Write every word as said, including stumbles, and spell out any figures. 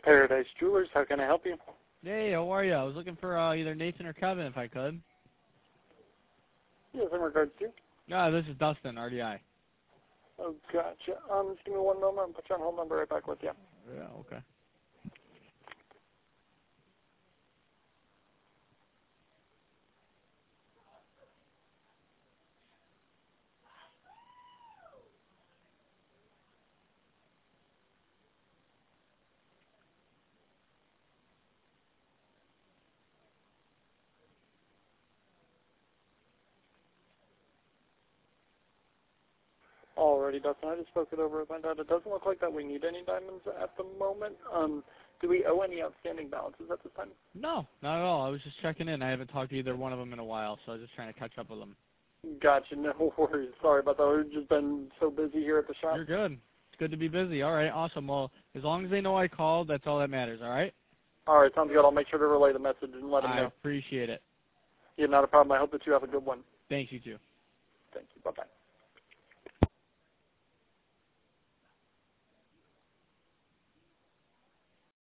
Paradise Jewelers, how can I help you? Hey, how are you? I was looking for uh, either Nathan or Kevin, if I could. Yes, in regards to? No, this is Dustin, R D I. Oh, gotcha. Um, just give me one moment. I'll put you on hold. Number right back with you. Yeah, okay. Alrighty, Dustin. I just spoke it over with my dad. It doesn't look like that we need any diamonds at the moment. Um, do we owe any outstanding balances at this time? No, not at all. I was just checking in. I haven't talked to either one of them in a while, so I was just trying to catch up with them. Gotcha. No worries. Sorry about that. We've just been so busy here at the shop. You're good. It's good to be busy. All right, awesome. Well, as long as they know I called, that's all that matters, all right? All right, sounds good. I'll make sure to relay the message and let them I know. appreciate it. Yeah, not a problem. I hope that you have a good one. Thanks, you too. Thank you. Bye-bye.